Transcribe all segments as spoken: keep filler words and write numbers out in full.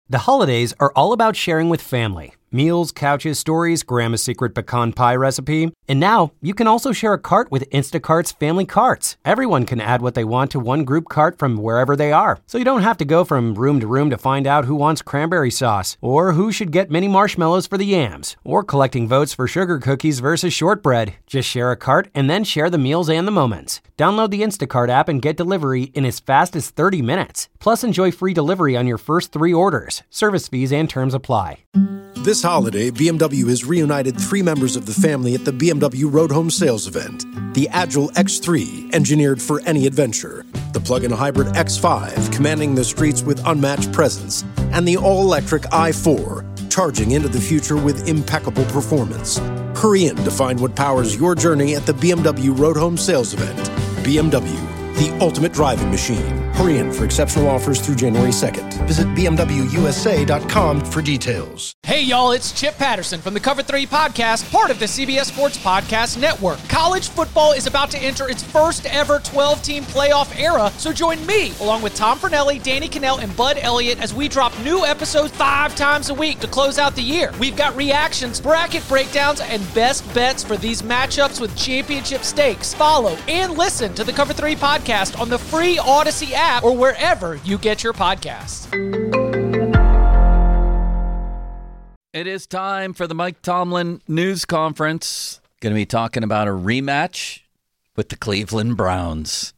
The holidays are all about sharing with family. Meals, couches, stories, Grandma's secret pecan pie recipe. And now, you can also share a cart with Instacart's Family Carts. Everyone can add what they want to one group cart from wherever they are. So you don't have to go from room to room to find out who wants cranberry sauce, or who should get mini marshmallows for the yams, or collecting votes for sugar cookies versus shortbread. Just share a cart and then share the meals and the moments. Download the Instacart app and get delivery in as fast as thirty minutes. Plus, enjoy free delivery on your first three orders. Service fees and terms apply. This holiday, B M W has reunited three members of the family at the B M W Road Home Sales Event. The Agile X three, engineered for any adventure. The plug-in hybrid X five, commanding the streets with unmatched presence. And the all-electric i four, charging into the future with impeccable performance. Hurry in to find what powers your journey at the B M W Road Home Sales Event. B M W, the ultimate driving machine. Hurry in for exceptional offers through January second. Visit B M W U S A dot com for details. Hey, y'all, it's Chip Patterson from the Cover three Podcast, part of the C B S Sports Podcast Network. College football is about to enter its first ever twelve-team playoff era, so join me, along with Tom Fornelli, Danny Cannell, and Bud Elliott, as we drop new episodes five times a week to close out the year. We've got reactions, bracket breakdowns, and best bets for these matchups with championship stakes. Follow and listen to the Cover three Podcast on the free Odyssey app or wherever you get your podcasts. It is time for the Mike Tomlin news conference. Going to be talking about a rematch with the Cleveland Browns.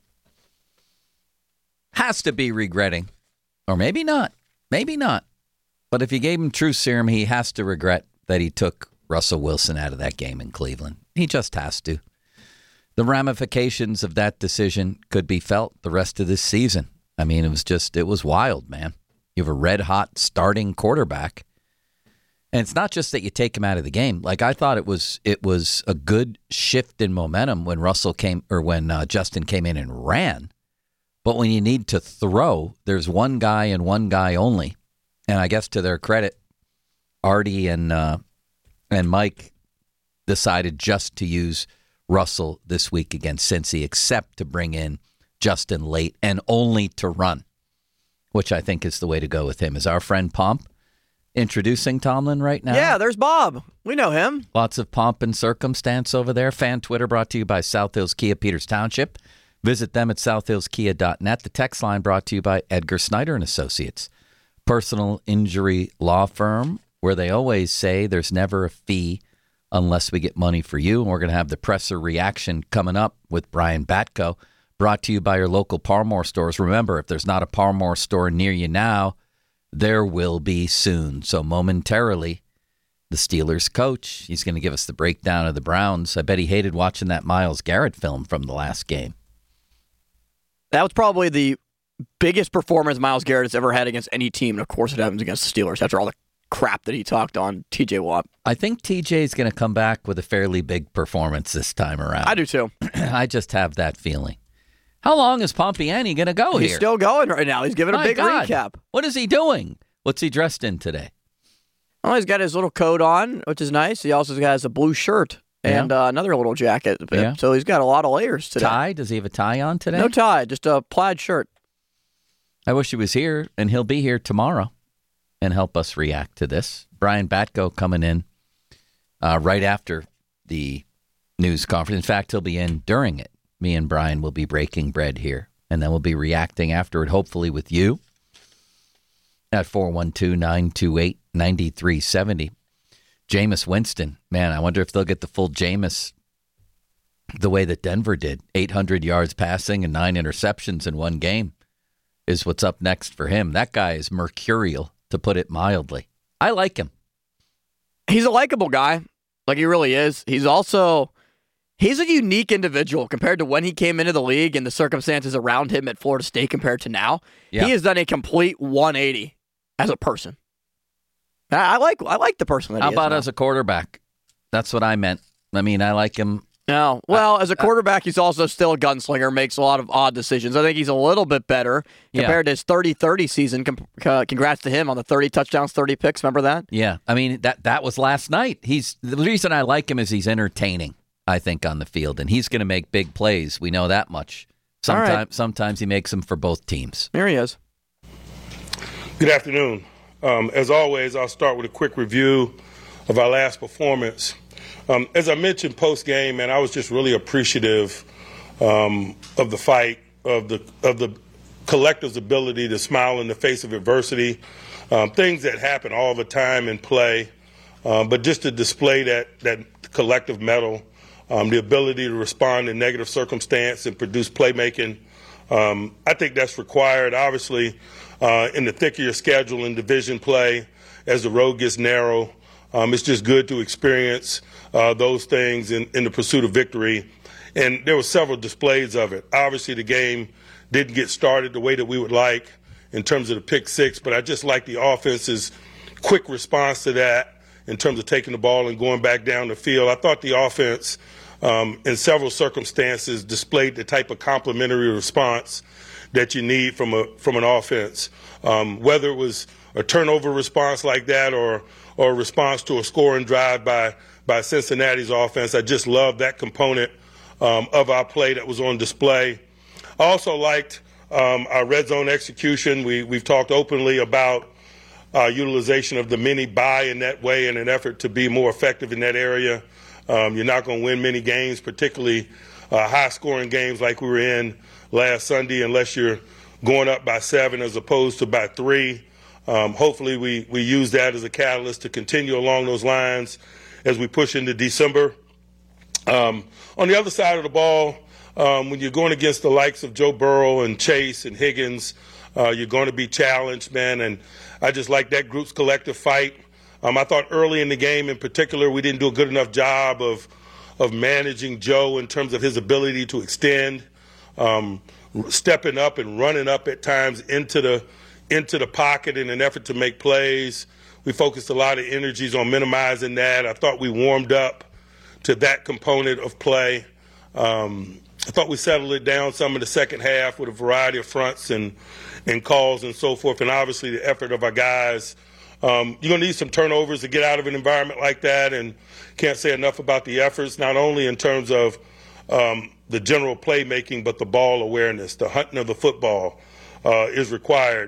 Has to be regretting, or maybe not, maybe not. But if you gave him true serum, he has to regret that he took Russell Wilson out of that game in Cleveland. He just has to. The ramifications of that decision could be felt the rest of this season. I mean, it was just, it was wild, man. You have a red-hot starting quarterback. And it's not just that you take him out of the game. Like, I thought it was it was a good shift in momentum when Russell came, or when uh, Justin came in and ran. But when you need to throw, there's one guy and one guy only. And I guess to their credit, Artie and uh, and Mike decided just to use Russell this week against Cincy, except to bring in Justin late and only to run, which I think is the way to go with him. Is our friend Pomp introducing Tomlin right now? Yeah, there's Bob. We know him. Lots of pomp and circumstance over there. Fan Twitter brought to you by South Hills Kia, Peters Township. Visit them at south hills kia dot net. The text line brought to you by Edgar Snyder and Associates, personal injury law firm, where they always say there's never a fee unless we get money for you. And we're going to have the presser reaction coming up with Brian Batko, brought to you by your local Parmore stores. Remember, if there's not a Parmore store near you now, there will be soon. So momentarily, the Steelers coach, he's going to give us the breakdown of the Browns. I bet he hated watching that Myles Garrett film from the last game. That was probably the biggest performance Myles Garrett has ever had against any team. And of course, it happens against the Steelers after all the crap that he talked on T J Watt. I think T J is going to come back with a fairly big performance this time around. I do too. I just have that feeling. How long is Pompiani going to go He's here? He's still going right now. He's giving My a big God. recap. What is he doing? What's he dressed in today? Oh, he's got his little coat on, which is nice. He also has a blue shirt and Yeah. uh, another little jacket. Yeah. So he's got a lot of layers today. Tie? Does he have a tie on today? No tie, just a plaid shirt. I wish he was here, and he'll be here tomorrow and help us react to this. Brian Batko coming in uh, right after the news conference. In fact, he'll be in during it. Me and Brian will be breaking bread here, and then we'll be reacting after it, hopefully with you, at four one two, nine two eight, nine three seven zero. Jameis Winston. Man, I wonder if they'll get the full Jameis the way that Denver did. eight hundred yards passing and nine interceptions in one game is what's up next for him. That guy is mercurial, to put it mildly. I like him. He's a likable guy. Like, he really is. He's also, he's a unique individual compared to when he came into the league and the circumstances around him at Florida State compared to now. Yeah. He has done a complete one eighty as a person. I I like I like the person that How he about is now. as a quarterback? That's what I meant. I mean, I like him. No. Well, as a quarterback, he's also still a gunslinger, makes a lot of odd decisions. I think he's a little bit better Yeah. compared to his thirty thirty season. Com- uh, congrats to him on the thirty touchdowns, thirty picks. Remember that? Yeah. I mean, that that was last night. He's the reason I like him is he's entertaining, I think, on the field, and he's going to make big plays. We know that much. All right. Sometimes, sometimes he makes them for both teams. Here he is. Good afternoon. Um, as always, I'll start with a quick review of our last performance. Um, as I mentioned post-game, man, I was just really appreciative um, of the fight, of the of the collective's ability to smile in the face of adversity, um, things that happen all the time in play, um, but just to display that, that collective mettle, um, the ability to respond in negative circumstance and produce playmaking. Um, I think that's required, obviously, uh, in the thick of your schedule in division play as the road gets narrow. Um, it's just good to experience uh, those things in, in the pursuit of victory. And there were several displays of it. Obviously, the game didn't get started the way that we would like in terms of the pick six, but I just like the offense's quick response to that in terms of taking the ball and going back down the field. I thought the offense, um, in several circumstances, displayed the type of complementary response that you need from a from an offense, um, whether it was a turnover response like that or or a response to a scoring drive by by Cincinnati's offense. I just love that component um, of our play that was on display. I also liked um, our red zone execution. We, we've talked openly about uh, utilization of the mini buy in that way in an effort to be more effective in that area. Um, you're not going to win many games, particularly uh, high-scoring games like we were in last Sunday, unless you're going up by seven as opposed to by three. Um, hopefully we, we use that as a catalyst to continue along those lines as we push into December. Um, on the other side of the ball, Um, when you're going against the likes of Joe Burrow and Chase and Higgins, uh, you're going to be challenged, man, and I just like that group's collective fight. Um, I thought early in the game in particular we didn't do a good enough job of of managing Joe in terms of his ability to extend, um, stepping up and running up at times into the into the pocket in an effort to make plays. We focused a lot of energies on minimizing that. I thought we warmed up to that component of play. Um, I thought we settled it down some in the second half with a variety of fronts and, and calls and so forth, and obviously the effort of our guys. Um, you're going to need some turnovers to get out of an environment like that, and can't say enough about the efforts, not only in terms of um, the general playmaking, but the ball awareness. The hunting of the football uh, is required.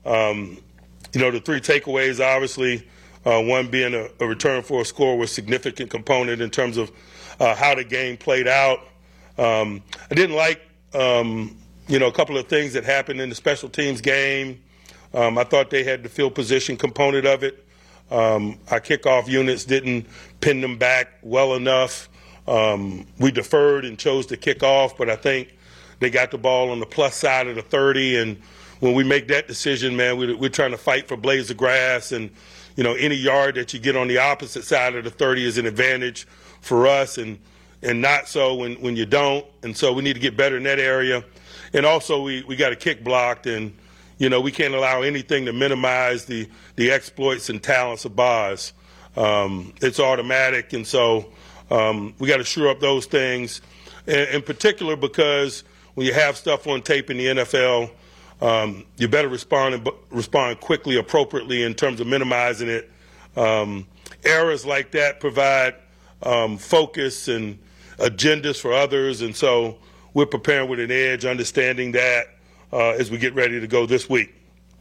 Um, you know, the three takeaways, obviously, uh, one being a, a return for a score was a significant component in terms of uh, how the game played out. Um, I didn't like, um, you know, a couple of things that happened in the special teams game. Um, I thought they had the field position component of it. Um, our kickoff units didn't pin them back well enough. Um, we deferred and chose to kick off, but I think they got the ball on the plus side of the thirty. And when we make that decision, man, we, we're trying to fight for blades of grass. And, you know, any yard that you get on the opposite side of the thirty is an advantage for us. And and not so when, when you don't. And so we need to get better in that area. And also we, we got a kick blocked, and, you know, we can't allow anything to minimize the, the exploits and talents of Boz. Um, it's automatic, and so um, we got to shore up those things, in, in particular because when you have stuff on tape in the N F L, um, you better respond and respond quickly, appropriately in terms of minimizing it. Um, errors like that provide um, focus and agendas for others, and so we're preparing with an edge, understanding that uh, as we get ready to go this week.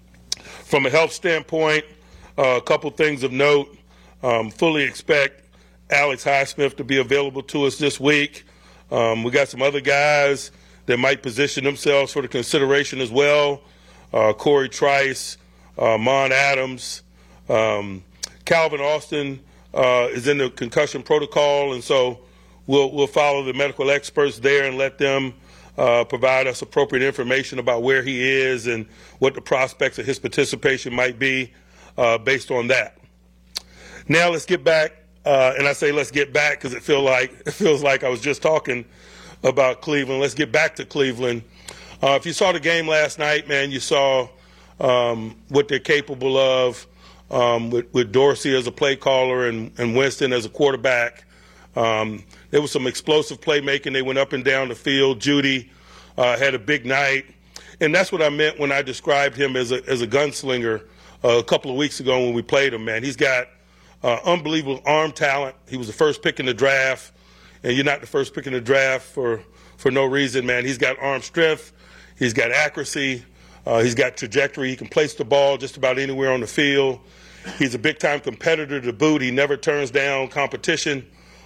From a health standpoint, uh, a couple things of note. Um, fully expect Alex Highsmith to be available to us this week. Um, we got some other guys that might position themselves for the consideration as well. Uh, Corey Trice, uh, Mon Adams, um, Calvin Austin uh, is in the concussion protocol, and so We'll, we'll follow the medical experts there and let them uh, provide us appropriate information about where he is and what the prospects of his participation might be uh, based on that. Now let's get back, uh, and I say let's get back because it feel like it feels like I was just talking about Cleveland. Let's get back to Cleveland. Uh, if you saw the game last night, man, you saw um, what they're capable of um, with, with Dorsey as a play caller and, and Winston as a quarterback. Um, there was some explosive playmaking. They went up and down the field. Judy uh, had a big night. And that's what I meant when I described him as a, as a gunslinger uh, a couple of weeks ago when we played him, man. He's got uh, unbelievable arm talent. He was the first pick in the draft, and you're not the first pick in the draft for, for no reason, man. He's got arm strength. He's got accuracy. Uh, he's got trajectory. He can place the ball just about anywhere on the field. He's a big-time competitor to boot. He never turns down competition.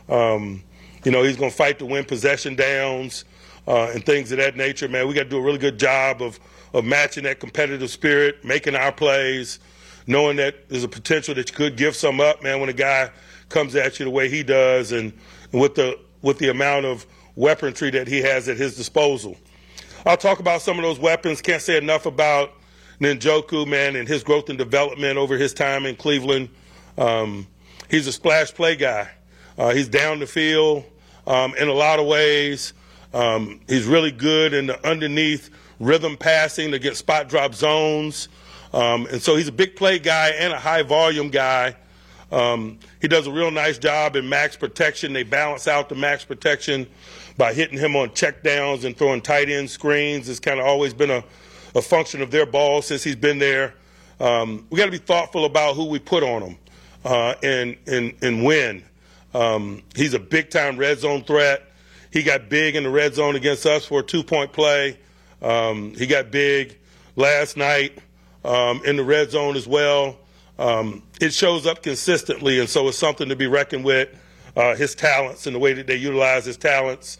Um, you know, he's going to fight to win possession downs uh, and things of that nature. Man, we got to do a really good job of, of matching that competitive spirit, making our plays, knowing that there's a potential that you could give some up, man, when a guy comes at you the way he does and, and with the with the amount of weaponry that he has at his disposal. I'll talk about some of those weapons. Can't say enough about Njoku, man, and his growth and development over his time in Cleveland. Um, he's a splash play guy. Uh, he's down the field um, in a lot of ways. Um, he's really good in the underneath rhythm passing to get spot drop zones. Um, and so he's a big play guy and a high volume guy. Um, he does a real nice job in max protection. They balance out the max protection by hitting him on check downs and throwing tight end screens. It's kind of always been a, a function of their ball since he's been there. Um, we got to be thoughtful about who we put on him uh, and, and, and when. Um, he's a big-time red zone threat. He got big in the red zone against us for a two-point play. Um, he got big last night um, in the red zone as well. Um, it shows up consistently, and so it's something to be reckoned with, uh, his talents and the way that they utilize his talents.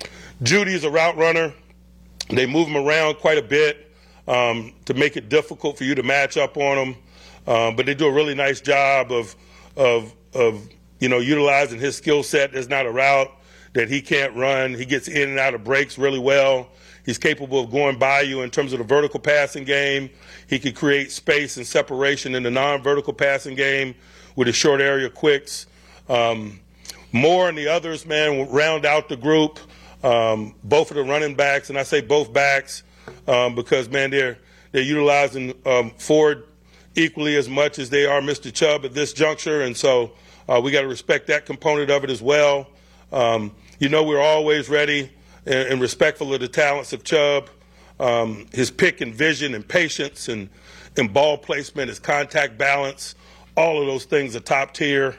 Judy is a route runner. They move him around quite a bit um, to make it difficult for you to match up on him, um, but they do a really nice job of, of, of you know, utilizing his skill set. There's not a route that he can't run. He gets in and out of breaks really well. He's capable of going by you in terms of the vertical passing game. He can create space and separation in the non-vertical passing game with his short area quicks. Um, Moore and the others, man, will round out the group. Um, both of the running backs, and I say both backs um, because, man, they're they're utilizing um, Ford equally as much as they are Mister Chubb at this juncture, and so uh, we got to respect that component of it as well. Um, you know, we're always ready and, and respectful of the talents of Chubb. Um, his pick and vision and patience and, and ball placement, his contact balance, all of those things are top tier.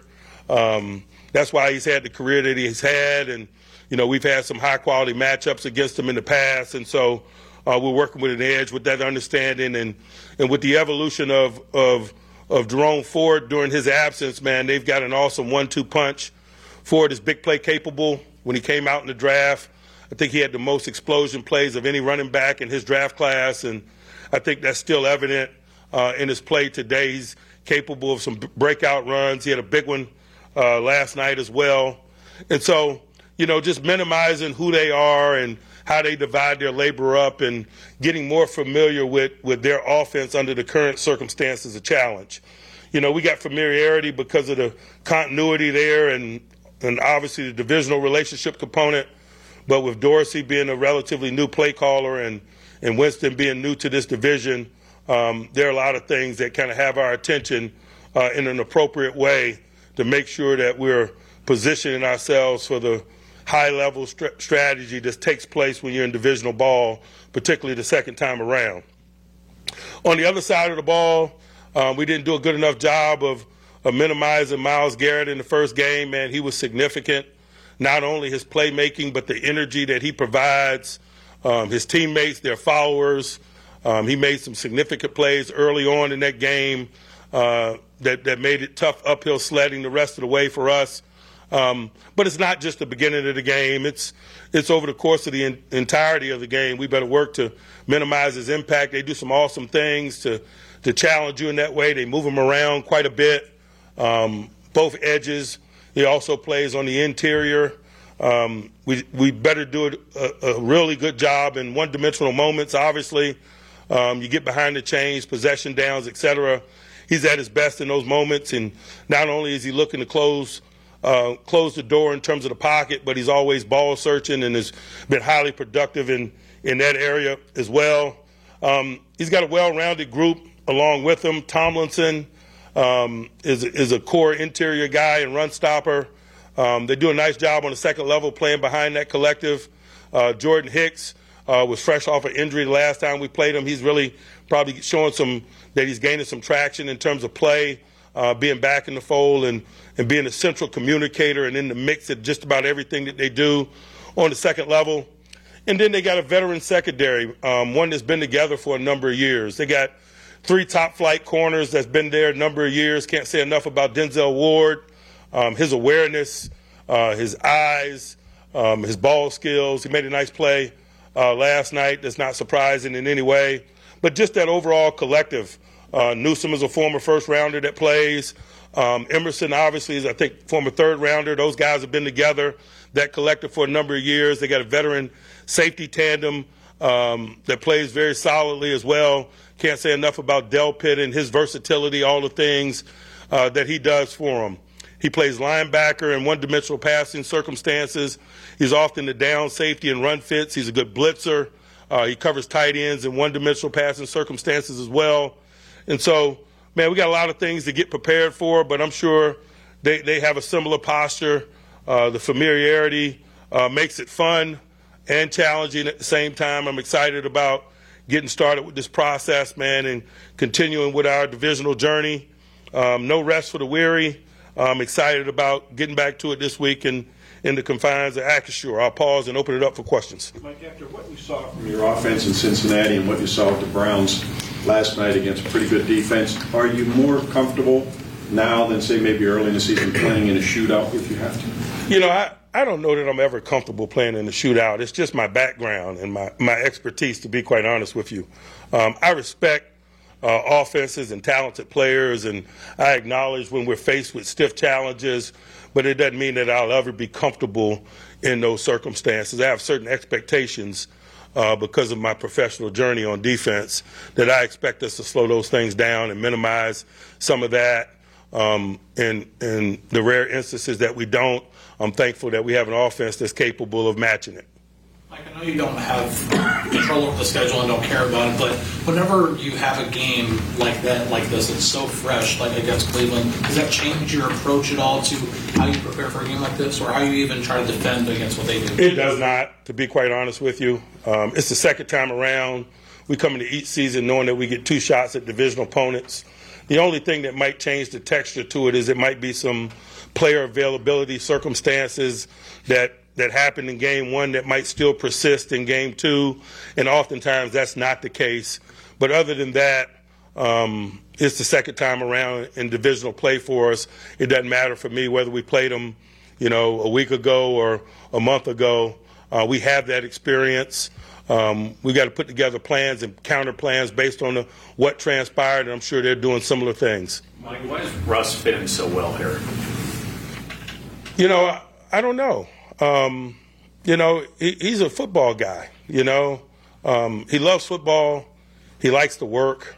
Um, that's why he's had the career that he's had, and you know, we've had some high-quality matchups against him in the past, and so uh, we're working with an edge with that understanding. And, and with the evolution of, of, of Jerome Ford during his absence, man, they've got an awesome one two punch. Ford is big play capable. When he came out in the draft, I think he had the most explosion plays of any running back in his draft class, and I think that's still evident uh, in his play today. He's capable of some breakout runs. He had a big one uh, last night as well. And so, you know, just minimizing who they are and how they divide their labor up and getting more familiar with, with their offense under the current circumstances is a challenge. You know, we got familiarity because of the continuity there and, and obviously the divisional relationship component. But with Dorsey being a relatively new play caller and, and Winston being new to this division, um, there are a lot of things that kind of have our attention uh, in an appropriate way to make sure that we're positioning ourselves for the high-level st- strategy that takes place when you're in divisional ball, particularly the second time around. On the other side of the ball, um, we didn't do a good enough job of, of minimizing Myles Garrett in the first game. Man, he was significant. Not only his playmaking, but the energy that he provides, um, his teammates, their followers. Um, he made some significant plays early on in that game uh, that, that made it tough uphill sledding the rest of the way for us. Um, but it's not just the beginning of the game. It's it's over the course of the in, entirety of the game. We better work to minimize his impact. They do some awesome things to, to challenge you in that way. They move him around quite a bit, um, both edges. He also plays on the interior. Um, we we better do a, a really good job in one-dimensional moments, obviously. Um, you get behind the chains, possession downs, et cetera. He's at his best in those moments, and not only is he looking to close uh, close the door in terms of the pocket, but he's always ball searching and has been highly productive in, in that area as well. Um, he's got a well-rounded group along with him. Tomlinson um, is, is a core interior guy and run stopper. Um, they do a nice job on the second level playing behind that collective. Uh, Jordan Hicks uh, was fresh off an injury the last time we played him. He's really probably showing some that he's gaining some traction in terms of play, uh, being back in the fold and, and being a central communicator and in the mix at just about everything that they do on the second level. And then they got a veteran secondary, um, one that's been together for a number of years. They got three top-flight corners that's been there a number of years. Can't say enough about Denzel Ward, um, his awareness, uh, his eyes, um, his ball skills. He made a nice play uh, last night that's not surprising in any way. But just that overall collective. Uh, Newsome is a former first-rounder that plays. Um, Emerson, obviously, is, I think, former third-rounder. Those guys have been together, that collective, for a number of years. They got a veteran safety tandem um, that plays very solidly as well. Can't say enough about Delpit and his versatility, all the things uh, that he does for them. He plays linebacker in one-dimensional passing circumstances. He's often the down safety and run fits. He's a good blitzer. Uh, he covers tight ends in one-dimensional passing circumstances as well. And so, man, we got a lot of things to get prepared for, but I'm sure they, they have a similar posture. Uh, the familiarity uh, makes it fun and challenging at the same time. I'm excited about getting started with this process, man, and continuing with our divisional journey. Um, no rest for the weary. I'm excited about getting back to it this week in, in the confines of Acrisure. I'll pause and open it up for questions. Mike, after what you saw from your offense in Cincinnati and what you saw with the Browns last night against a pretty good defense, are you more comfortable now than, say, maybe early in the season playing in a shootout if you have to? You know, I, I don't know that I'm ever comfortable playing in a shootout. It's just my background and my, my expertise, to be quite honest with you. Um, I respect uh, offenses and talented players, and I acknowledge when we're faced with stiff challenges, but it doesn't mean that I'll ever be comfortable in those circumstances. I have certain expectations uh, because of my professional journey on defense that I expect us to slow those things down and minimize some of that. Um, in, in the rare instances that we don't, I'm thankful that we have an offense that's capable of matching it. Mike, I know you don't have control over the schedule and don't care about it, but whenever you have a game like that, like this, it's so fresh, like against Cleveland, does that change your approach at all to how you prepare for a game like this, or how you even try to defend against what they do? It does not, to be quite honest with you. Um, it's the second time around. We come into each season knowing that we get two shots at divisional opponents. The only thing that might change the texture to it is it might be some player availability circumstances that that happened in game one that might still persist in game two, and oftentimes that's not the case. But other than that, um, it's the second time around in divisional play for us. It doesn't matter for me whether we played them, you know, a week ago or a month ago. Uh, we have that experience. Um, we got to put together plans and counter plans based on the, what transpired, and I'm sure they're doing similar things. Mike, why does Russ fit in so well here? You know, I, I don't know. Um, you know, he, he's a football guy, you know. Um, he loves football. He likes to work.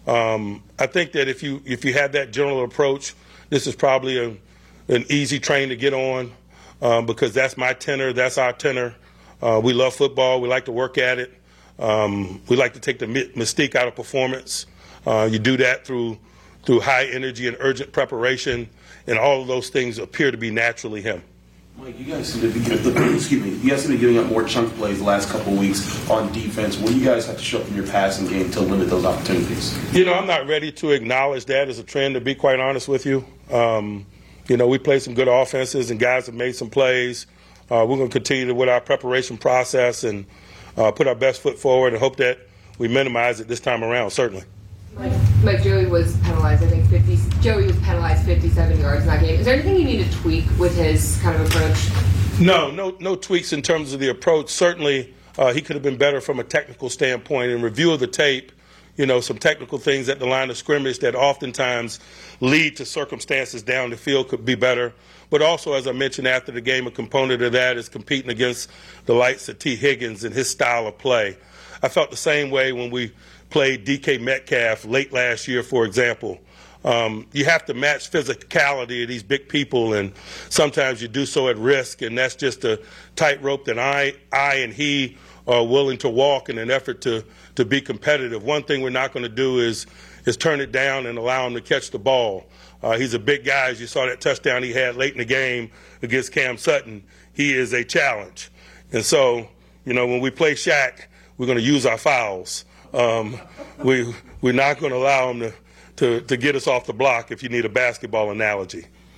Um, I think that if you if you have that general approach, this is probably a, an easy train to get on um, because that's my tenor, that's our tenor. Uh, we love football. We like to work at it. Um, we like to take the mystique out of performance. Uh, you do that through through high energy and urgent preparation, and all of those things appear to be naturally him. Mike, you guys seem to be giving, excuse me, you guys seem to be giving up more chunk plays the last couple of weeks on defense. Will you guys have to show up in your passing game to limit those opportunities? You know, I'm not ready to acknowledge that as a trend, to be quite honest with you. Um, you know, we played some good offenses, and guys have made some plays. Uh, we're going to continue with our preparation process and uh, put our best foot forward and hope that we minimize it this time around, certainly. Mike, Mike, Joey was penalized, I think, fifty. Joey was penalized fifty-seven yards in that game. Is there anything you need to tweak with his kind of approach? No, no, no tweaks in terms of the approach. Certainly, uh, he could have been better from a technical standpoint. In review of the tape, you know, some technical things at the line of scrimmage that oftentimes lead to circumstances down the field could be better. But also, as I mentioned after the game, a component of that is competing against the likes of T. Higgins and his style of play. I felt the same way when we played D K Metcalf late last year, for example. Um, you have to match physicality of these big people, and sometimes you do so at risk, and that's just a tightrope that I, I and he are willing to walk in an effort to, to be competitive. One thing we're not going to do is, is turn it down and allow him to catch the ball. Uh, he's a big guy. As you saw that touchdown he had late in the game against Cam Sutton, he is a challenge. And so, you know, when we play Shaq, we're going to use our fouls. Um, we, we're not going to allow him to, to, to get us off the block, if you need a basketball analogy.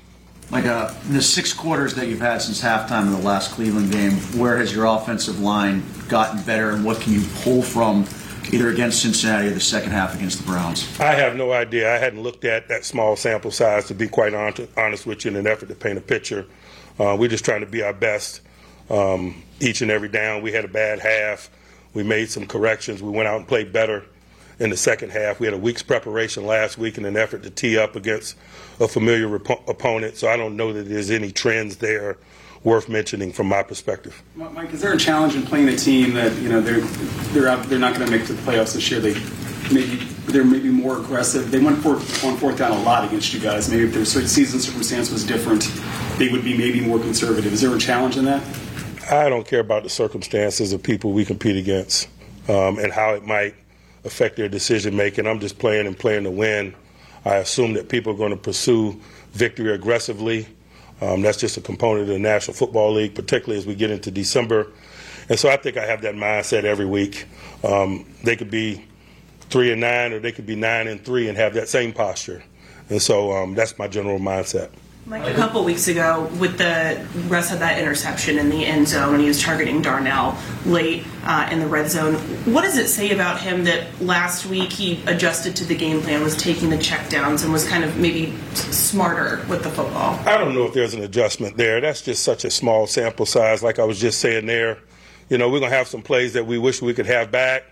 Like uh, in the six quarters that you've had since halftime in the last Cleveland game, where has your offensive line gotten better, and what can you pull from either against Cincinnati or the second half against the Browns? I have no idea. I hadn't looked at that small sample size, to be quite honest with you, in an effort to paint a picture. Uh, we're just trying to be our best um, each and every down. We had a bad half. We made some corrections. We went out and played better in the second half. We had a week's preparation last week in an effort to tee up against a familiar rep- opponent, so I don't know that there's any trends there worth mentioning from my perspective. Mike, is there a challenge in playing a team that, you know, they're they're out, they're not going to make it to the playoffs this year? They maybe they're maybe more aggressive. They went for, on fourth down a lot against you guys. Maybe if their season circumstance was different, they would be maybe more conservative. Is there a challenge in that? I don't care about the circumstances of people we compete against um, and how it might affect their decision making. I'm just playing and playing to win. I assume that people are going to pursue victory aggressively. Um, that's just a component of the National Football League, particularly as we get into December. And so I think I have that mindset every week. Um, they could be three and nine, or they could be nine and three and have that same posture. And so um, that's my general mindset. Mike, a couple weeks ago, with the Russ had that interception in the end zone when he was targeting Darnell late uh, in the red zone. What does it say about him that last week he adjusted to the game plan, was taking the checkdowns, and was kind of maybe smarter with the football? I don't know if there's an adjustment there. That's just such a small sample size. Like I was just saying there, you know, we're going to have some plays that we wish we could have back,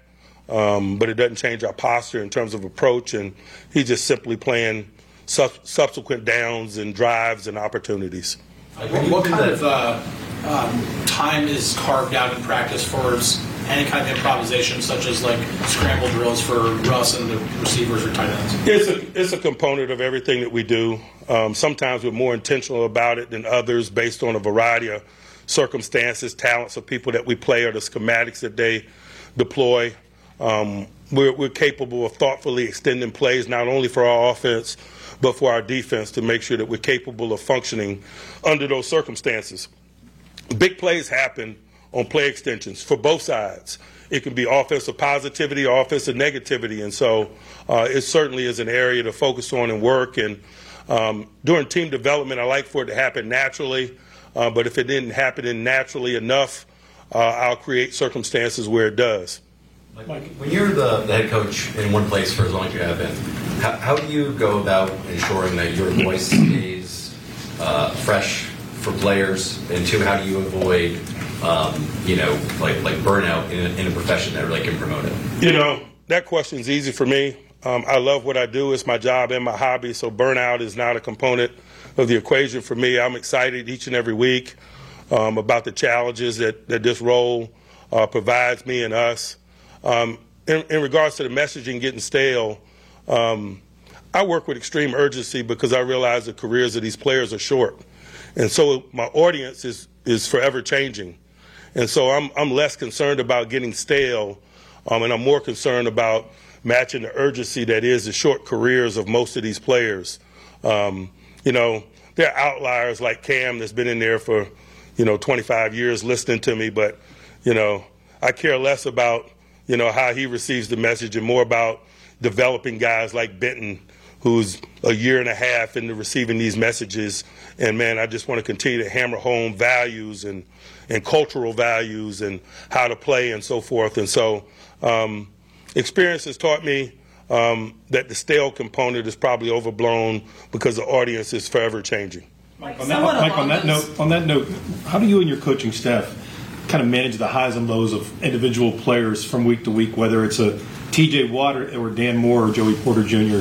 um, but it doesn't change our posture in terms of approach, and he's just simply playing Sub- subsequent downs and drives and opportunities. What, what kind of uh, um, time is carved out in practice for any kind of improvisation, such as like scramble drills for Russ and the receivers or tight ends? It's a, it's a component of everything that we do. Um, sometimes we're more intentional about it than others based on a variety of circumstances, talents of people that we play, or the schematics that they deploy. Um, we're, we're capable of thoughtfully extending plays not only for our offense, but for our defense, to make sure that we're capable of functioning under those circumstances. Big plays happen on play extensions for both sides. It can be offensive positivity or offensive negativity, and so uh, it certainly is an area to focus on and work. And um, during team development, I like for it to happen naturally, uh, but if it didn't happen naturally enough, uh, I'll create circumstances where it does. Mike, when you're the, the head coach in one place for as long as you have been, how, how do you go about ensuring that your voice stays uh, fresh for players? And two, how do you avoid, um, you know, like like burnout in a, in a profession that really can promote it? You know, that question's easy for me. Um, I love what I do. It's my job and my hobby, so burnout is not a component of the equation for me. I'm excited each and every week um, about the challenges that, that this role uh, provides me and us. Um, in, in regards to the messaging getting stale, um, I work with extreme urgency because I realize the careers of these players are short. And so my audience is, is forever changing. And so I'm, I'm less concerned about getting stale, um, and I'm more concerned about matching the urgency that is the short careers of most of these players. Um, you know, there are outliers like Cam that's been in there for, you know, twenty-five years listening to me, but, you know, I care less about you know, how he receives the message, and more about developing guys like Benton, who's a year and a half into receiving these messages. And, man, I just want to continue to hammer home values and, and cultural values and how to play and so forth. And so um, experience has taught me um, that the stale component is probably overblown because the audience is forever changing. Mike, on that, Mike, on that note, on that note, how do you and your coaching staff kind of manage the highs and lows of individual players from week to week, whether it's a T J Watt or Dan Moore or Joey Porter Junior?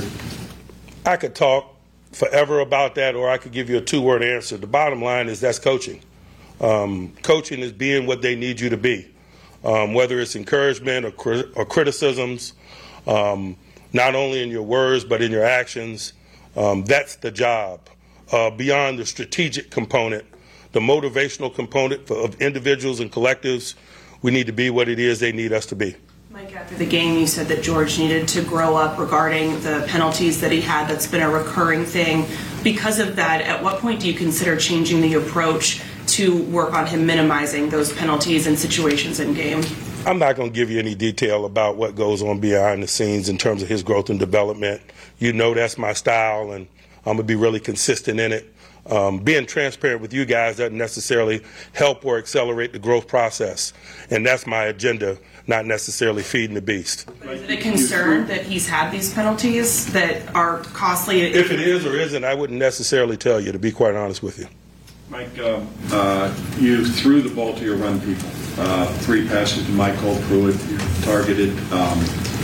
I could talk forever about that, or I could give you a two-word answer. The bottom line is that's coaching. Um, coaching is being what they need you to be, um, whether it's encouragement or, cri- or criticisms, um, not only in your words but in your actions. Um, that's the job. Uh, beyond the strategic component, the motivational component for, of individuals and collectives, we need to be what it is they need us to be. Mike, after the game, you said that George needed to grow up regarding the penalties that he had. That's been a recurring thing. Because of that, at what point do you consider changing the approach to work on him minimizing those penalties and situations in game? I'm not going to give you any detail about what goes on behind the scenes in terms of his growth and development. You know that's my style, and I'm going to be really consistent in it. Um, being transparent with you guys doesn't necessarily help or accelerate the growth process. And that's my agenda, not necessarily feeding the beast. Is it a concern that he's had these penalties that are costly? If it is or isn't, I wouldn't necessarily tell you, to be quite honest with you. Mike, uh, uh, you threw the ball to your run people. Uh, three passes to Michael Pruitt. You targeted um,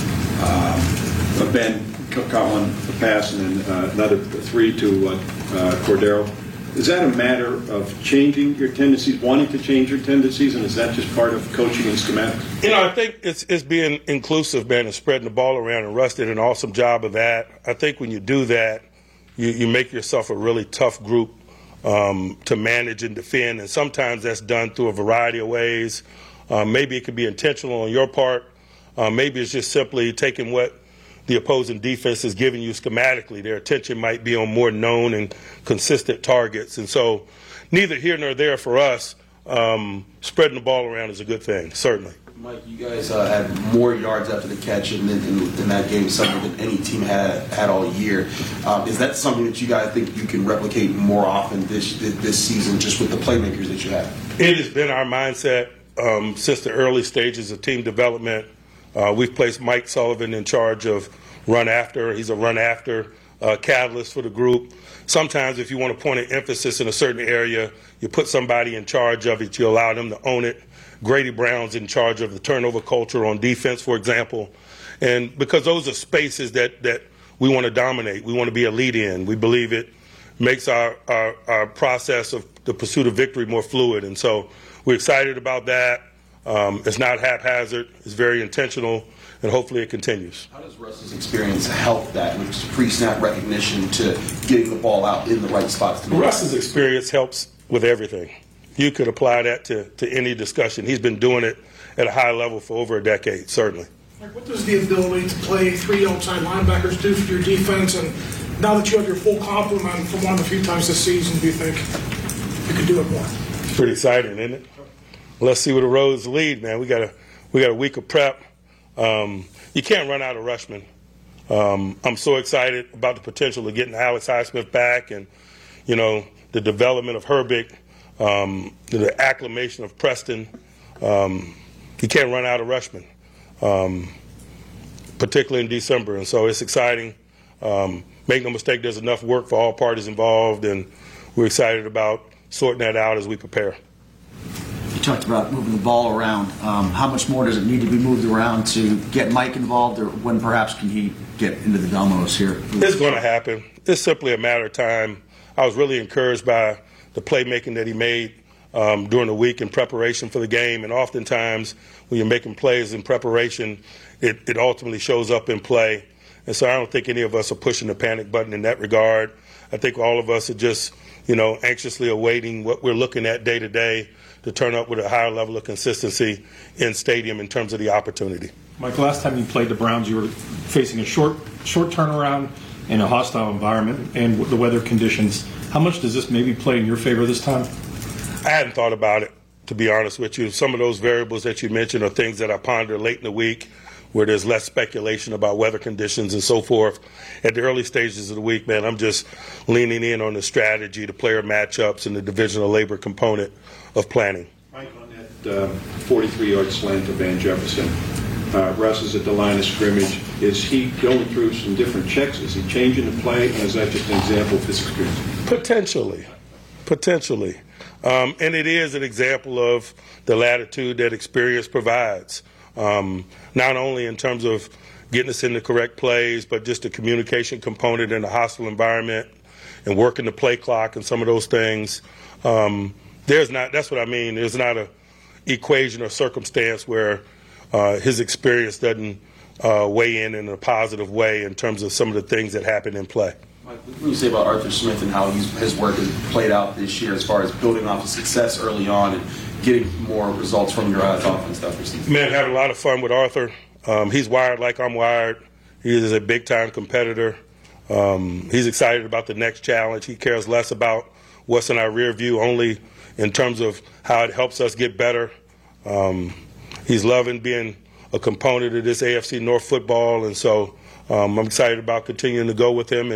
um, Ben caught one a pass, and then uh, another three to uh, uh, Cordero. Is that a matter of changing your tendencies, wanting to change your tendencies, and is that just part of coaching and schematics? You know, I think it's it's being inclusive, man, and spreading the ball around, and Russ did an awesome job of that. I think when you do that, you, you make yourself a really tough group um, to manage and defend, and sometimes that's done through a variety of ways. Um, maybe it could be intentional on your part. Uh, maybe it's just simply taking what the opposing defense is giving you schematically. Their attention might be on more known and consistent targets. And so neither here nor there for us. Um, spreading the ball around is a good thing, certainly. Mike, you guys uh, had more yards after the catch in, in, in that game, something that any team had had all year. Um, is that something that you guys think you can replicate more often this this season, just with the playmakers that you have? It has been our mindset um, since the early stages of team development. Uh, we've placed Mike Sullivan in charge of run after. He's a run after uh, catalyst for the group. Sometimes if you want to point an emphasis in a certain area, you put somebody in charge of it. You allow them to own it. Grady Brown's in charge of the turnover culture on defense, for example. And because those are spaces that, that we want to dominate, we want to be a lead in. We believe it makes our, our, our process of the pursuit of victory more fluid. And so we're excited about that. Um, it's not haphazard. It's very intentional, and hopefully it continues. How does Russ's experience help that with pre-snap recognition to getting the ball out in the right spots? To Russ's experience helps with everything. You could apply that to, to any discussion. He's been doing it at a high level for over a decade, certainly. Like, what does the ability to play three outside linebackers do for your defense? And now that you have your full complement from one of the few times this season, do you think you could do it more? It's pretty exciting, isn't it? Let's see where the roads lead, man. We got a we got a week of prep. Um, you can't run out of Rushman. Um, I'm so excited about the potential of getting Alex Highsmith back, and you know the development of Herbig, um, the acclimation of Preston. Um, you can't run out of Rushman, um, particularly in December, and so it's exciting. Um, make no mistake, there's enough work for all parties involved, and we're excited about sorting that out as we prepare. You talked about moving the ball around. Um, how much more does it need to be moved around to get Mike involved, or when perhaps can he get into the dominoes here? It's going to happen. It's simply a matter of time. I was really encouraged by the playmaking that he made um, during the week in preparation for the game, and oftentimes when you're making plays in preparation, it, it ultimately shows up in play. And so I don't think any of us are pushing the panic button in that regard. I think all of us are just, you know, anxiously awaiting what we're looking at day to day to turn up with a higher level of consistency in stadium in terms of the opportunity. Mike, last time you played the Browns, you were facing a short short turnaround in a hostile environment and the weather conditions. How much does this maybe play in your favor this time? I hadn't thought about it, to be honest with you. Some of those variables that you mentioned are things that I ponder late in the week where there's less speculation about weather conditions and so forth. At the early stages of the week, man, I'm just leaning in on the strategy, the player matchups, and the divisional labor component of planning. Mike, on that forty-three-yard slant to Van Jefferson, uh, Russ is at the line of scrimmage. Is he going through some different checks? Is he changing the play? And is that just an example of his experience? Potentially. Potentially. Um, and it is an example of the latitude that experience provides, um, not only in terms of getting us in the correct plays, but just the communication component in a hostile environment and working the play clock and some of those things. Um, there's not, that's what I mean, there's not a equation or circumstance where uh, his experience doesn't uh, weigh in in a positive way in terms of some of the things that happen in play. Mike, what can you say about Arthur Smith and how he's, his work has played out this year as far as building off of success early on and getting more results from your guys' offense stuff this season? Man, had a lot of fun with Arthur. Um, he's wired like I'm wired. He is a big-time competitor. Um, he's excited about the next challenge. He cares less about what's in our rear view, only in terms of how it helps us get better. Um, he's loving being a component of this A F C North football, and so um, I'm excited about continuing to go with him, and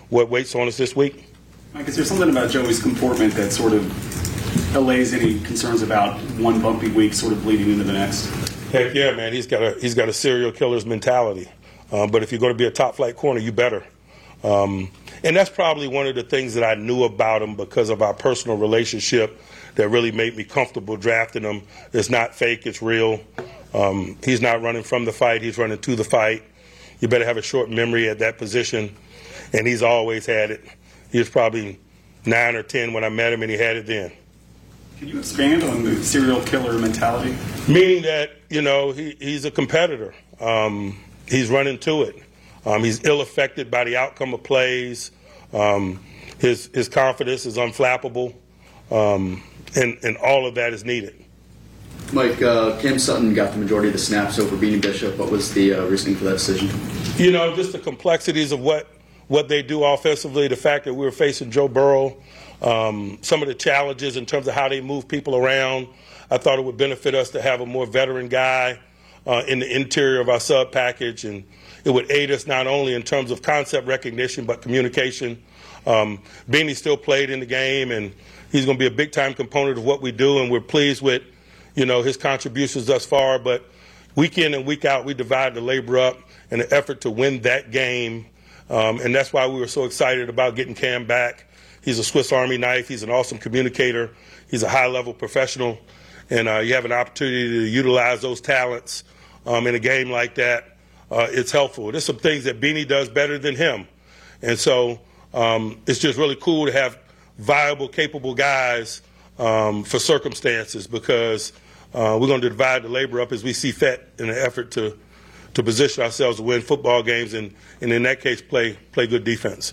what waits on us this week. Mike, is there something about Joey's comportment that sort of allays any concerns about one bumpy week sort of bleeding into the next? Heck yeah, man. He's got a he's got a serial killer's mentality. Um, but if you're going to be a top flight corner, you better. Um, and that's probably one of the things that I knew about him because of our personal relationship that really made me comfortable drafting him. It's not fake, it's real. Um, he's not running from the fight, he's running to the fight. You better have a short memory at that position, and he's always had it. He was probably nine or ten when I met him, and he had it then. Can you expand on the serial killer mentality? Meaning that, you know, he, he's a competitor. Um, he's running to it. Um, he's ill-affected by the outcome of plays. Um, his his confidence is unflappable, um, and, and all of that is needed. Mike, uh, Cam Sutton got the majority of the snaps over Beanie Bishop. What was the uh, reasoning for that decision? You know, just the complexities of what, what they do offensively, the fact that we were facing Joe Burrow, um, some of the challenges in terms of how they move people around. I thought it would benefit us to have a more veteran guy uh, in the interior of our sub package, and it would aid us not only in terms of concept recognition but communication. Um, Beanie still played in the game, and he's going to be a big-time component of what we do, and we're pleased with, you know, his contributions thus far. But week in and week out, we divide the labor up in an effort to win that game, um, and that's why we were so excited about getting Cam back. He's a Swiss Army knife. He's an awesome communicator. He's a high-level professional, and uh, you have an opportunity to utilize those talents um, in a game like that. Uh, it's helpful. There's some things that Beanie does better than him. And so um, it's just really cool to have viable, capable guys um, for circumstances because uh, we're going to divide the labor up as we see fit in an effort to to position ourselves to win football games and, and in that case, play play good defense.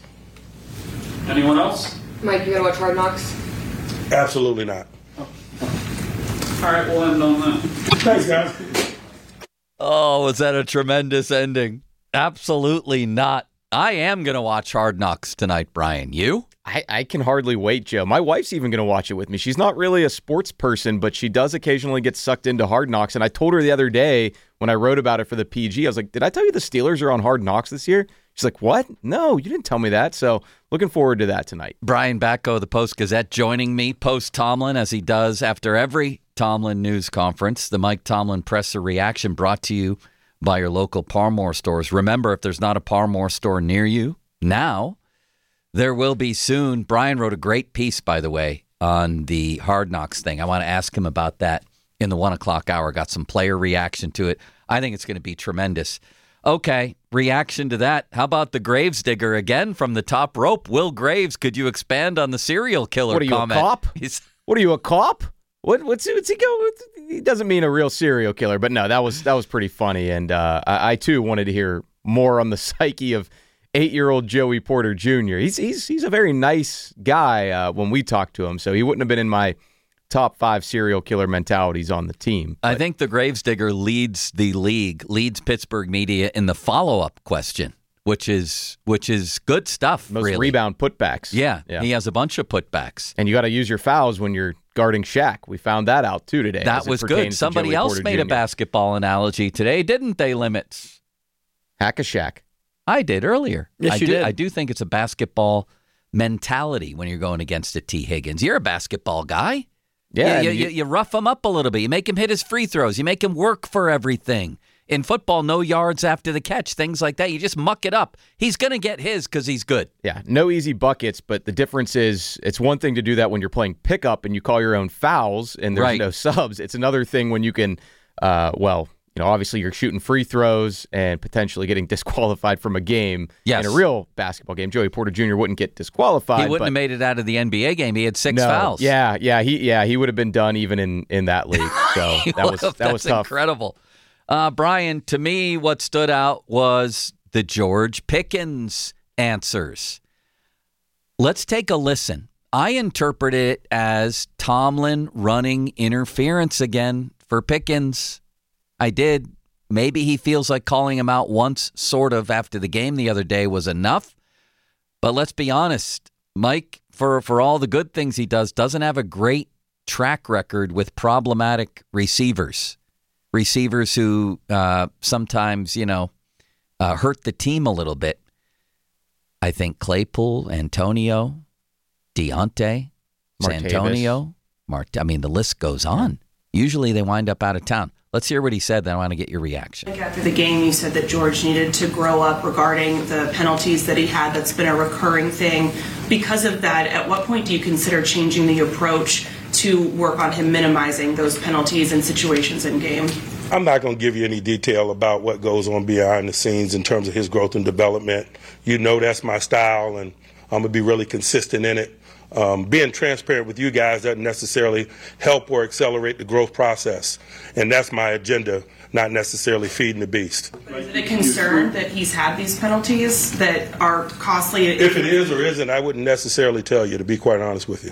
Anyone else? Mike, you going to watch Hard Knocks? Absolutely not. All right, we'll end on that. Thanks, guys. Oh, was that a tremendous ending? Absolutely not. I am going to watch Hard Knocks tonight, Brian. You? I, I can hardly wait, Joe. My wife's even going to watch it with me. She's not really a sports person, but she does occasionally get sucked into Hard Knocks. And I told her the other day when I wrote about it for the P G, I was like, did I tell you the Steelers are on Hard Knocks this year? She's like, what? No, you didn't tell me that. So looking forward to that tonight. Brian Batko, the Post-Gazette, joining me post-Tomlin as he does after every Tomlin news conference. The Mike Tomlin presser reaction brought to you by your local Parmore stores. Remember, if there's not a Parmore store near you now, there will be soon. Brian wrote a great piece, by the way, on the Hard Knocks thing. I want to ask him about that in the one o'clock hour. Got some player reaction to it. I think it's going to be tremendous. Okay, reaction to that. How about the Gravesdigger again from the top rope? Will Graves, could you expand on the serial killer What are you, comment? a cop? He's, what are you, a cop? What, what's, what's he go? He doesn't mean a real serial killer, but no, that was that was pretty funny, and uh, I, I too wanted to hear more on the psyche of eight-year-old Joey Porter Junior He's he's he's a very nice guy uh, when we talked to him, so he wouldn't have been in my top five serial killer mentalities on the team. I think the Gravesdigger leads the league, leads Pittsburgh media in the follow-up question, which is which is good stuff. Most really. rebound putbacks. Yeah, yeah, he has a bunch of putbacks, and you got to use your fouls when you're guarding Shaq. We found that out too today. That was good. Somebody else Porter made Junior a basketball analogy today, didn't they? Limits. Hack a Shaq. I did earlier. Yes, I you do, did. I do think it's a basketball mentality when you're going against a T. Higgins. You're a basketball guy. Yeah, you, and you, you- you rough him up a little bit. You make him hit his free throws. You make him work for everything. In football, no yards after the catch, things like that. You just muck it up. He's going to get his because he's good. Yeah, no easy buckets, but the difference is it's one thing to do that when you're playing pickup and you call your own fouls and there's Right. no subs. It's another thing when you can, uh, well, you know, obviously you're shooting free throws and potentially getting disqualified from a game. Yes. In a real basketball game, Joey Porter Junior wouldn't get disqualified. He wouldn't but have made it out of the N B A game. He had six no, fouls. Yeah, yeah, he yeah he would have been done even in, in that league. So He that was would've. that was That's tough. incredible. Uh, Brian, to me, what stood out was the George Pickens answers. Let's take a listen. I interpret it as Tomlin running interference again for Pickens. I did. Maybe he feels like calling him out once, sort of, after the game the other day was enough. But let's be honest, Mike, for, for all the good things he does, doesn't have a great track record with problematic receivers. Receivers who uh, sometimes, you know, uh, hurt the team a little bit. I think Claypool, Antonio, Deontay, Santonio, Mart. I mean, the list goes on. Usually they wind up out of town. Let's hear what he said, then I want to get your reaction. After the game, you said that George needed to grow up regarding the penalties that he had. That's been a recurring thing. Because of that, at what point do you consider changing the approach to work on him minimizing those penalties and situations in game? I'm not going to give you any detail about what goes on behind the scenes in terms of his growth and development. You know that's my style, and I'm going to be really consistent in it. Um, being transparent with you guys doesn't necessarily help or accelerate the growth process. And that's my agenda, not necessarily feeding the beast. Is it a concern that he's had these penalties that are costly? If it is or isn't, I wouldn't necessarily tell you, to be quite honest with you.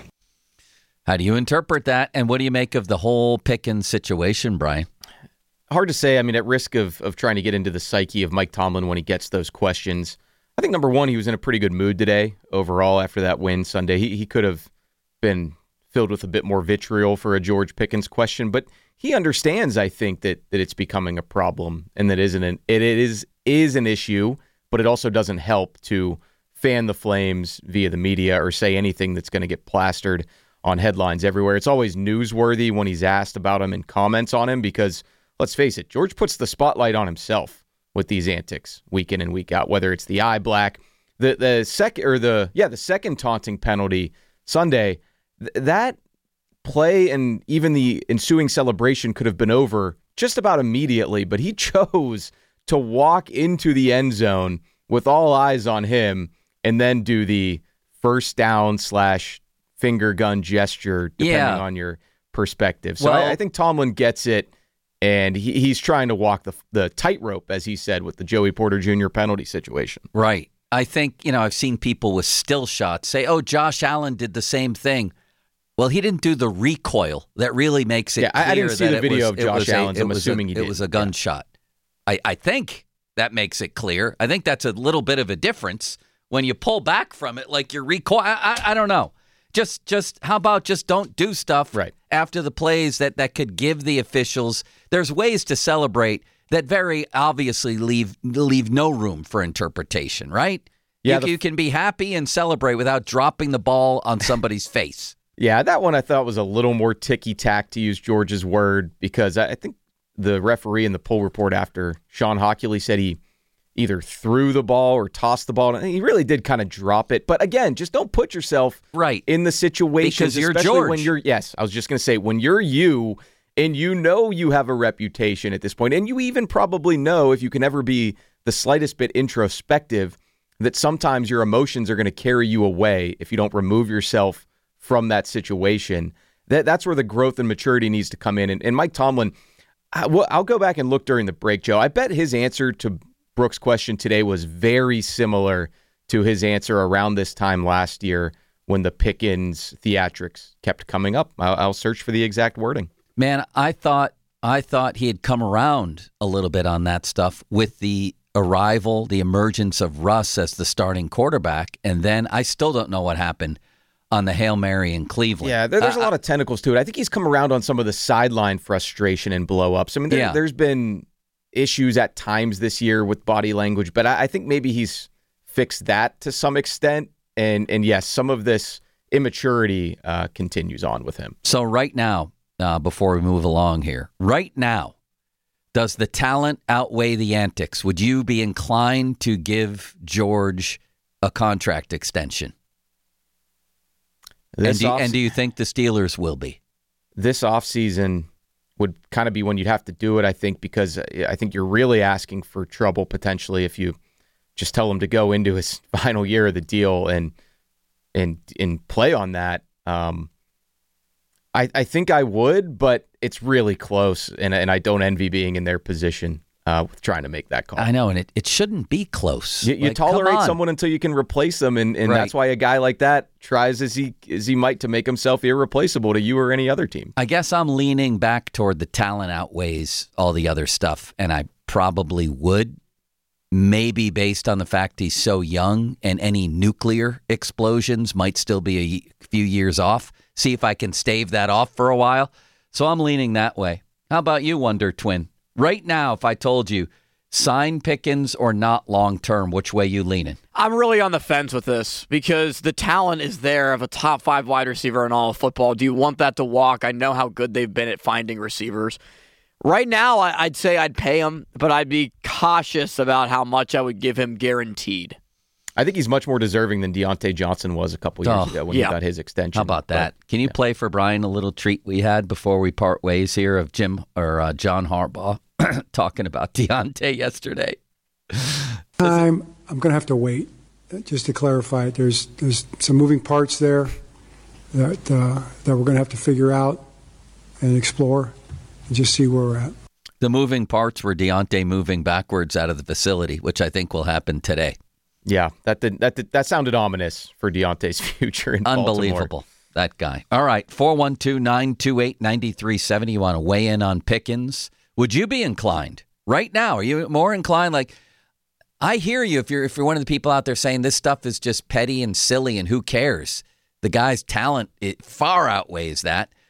How do you interpret that? And what do you make of the whole Pickens situation, Brian? Hard to say. I mean, at risk of, of trying to get into the psyche of Mike Tomlin when he gets those questions, I think, number one, he was in a pretty good mood today overall after that win Sunday. He he could have been filled with a bit more vitriol for a George Pickens question, but he understands, I think, that that it's becoming a problem and that isn't an, it is is an issue, but it also doesn't help to fan the flames via the media or say anything that's going to get plastered on headlines everywhere. It's always newsworthy when he's asked about him and comments on him because, let's face it, George puts the spotlight on himself with these antics week in and week out, whether it's the eye black, the the second or the yeah the second taunting penalty Sunday, th- that play and even the ensuing celebration could have been over just about immediately, but he chose to walk into the end zone with all eyes on him and then do the first down slash finger gun gesture, depending yeah. on your perspective. So well, I, I think Tomlin gets it. And he, he's trying to walk the the tightrope, as he said, with the Joey Porter Junior penalty situation. Right. I think, you know, I've seen people with still shots say, oh, Josh Allen did the same thing. Well, he didn't do the recoil that really makes it yeah, clear I didn't see that the it video was, of Josh a, Allen's. I'm assuming a, he did. It was a gunshot. Yeah. I, I think that makes it clear. I think that's a little bit of a difference when you pull back from it like you're recoil. I, I, I don't know. Just, just how about just don't do stuff right. after the plays that, that could give the officials. There's ways to celebrate that very obviously leave leave no room for interpretation, right? Yeah, you, the, you can be happy and celebrate without dropping the ball on somebody's face. Yeah, that one I thought was a little more ticky-tack, to use George's word, because I think the referee in the poll report after Sean Hockley said he either threw the ball or tossed the ball. He really did kind of drop it. But again, just don't put yourself right in the situation. Because you're especially George. When you're, yes, I was just going to say, when you're you and you know you have a reputation at this point, and you even probably know, if you can ever be the slightest bit introspective, that sometimes your emotions are going to carry you away if you don't remove yourself from that situation. That That's where the growth and maturity needs to come in. And, and Mike Tomlin, I, well, I'll go back and look during the break, Joe. I bet his answer to Brooks' question today was very similar to his answer around this time last year when the Pickens theatrics kept coming up. I'll, I'll search for the exact wording. Man, I thought I thought he had come around a little bit on that stuff with the arrival, the emergence of Russ as the starting quarterback, and then I still don't know what happened on the Hail Mary in Cleveland. Yeah, there, there's uh, a lot of tentacles to it. I think he's come around on some of the sideline frustration and blow-ups. I mean, there, yeah. there's been issues at times this year with body language, but I, I think maybe he's fixed that to some extent. And and yes, some of this immaturity uh, continues on with him. So right now, uh, before we move along here, right now, does the talent outweigh the antics? Would you be inclined to give George a contract extension? And do, and do you think the Steelers will be? This offseason would kind of be when you'd have to do it, I think, because I think you're really asking for trouble potentially if you just tell him to go into his final year of the deal and and and play on that. Um, I I think I would, but it's really close, and and I don't envy being in their position uh, with trying to make that call. I know, and it, it shouldn't be close. You, you like, tolerate someone until you can replace them, and, and right. that's why a guy like that tries as he as he might to make himself irreplaceable to you or any other team. I guess I'm leaning back toward the talent outweighs all the other stuff, and I probably would, maybe based on the fact he's so young and any nuclear explosions might still be a few years off. See if I can stave that off for a while. So I'm leaning that way. How about you, Wonder Twin? Right now, if I told you Sign Pickens or not long term? Which way you leaning? I'm really on the fence with this because the talent is there of a top five wide receiver in all of football. Do you want that to walk? I know how good they've been at finding receivers. Right now, I'd say I'd pay him, but I'd be cautious about how much I would give him guaranteed. I think he's much more deserving than Deontay Johnson was a couple years Oh, ago when yeah. he got his extension. How about that? But, Can you yeah. play for Brian a little treat we had before we part ways here of Jim or uh, John Harbaugh talking about Deontay yesterday? I'm I'm going to have to wait. Just to clarify, there's there's some moving parts there that uh, that we're going to have to figure out and explore and just see where we're at. The moving parts were Deontay moving backwards out of the facility, which I think will happen today. Yeah, that did, that did, that sounded ominous for Deontay's future in Unbelievable, Baltimore. that guy. All right, four one two, nine two eight, nine three seven zero. You want to weigh in on Pickens? Would you be inclined right now? Are you more inclined? Like, I hear you if you're if you're one of the people out there saying this stuff is just petty and silly and who cares? The guy's talent, it far outweighs that.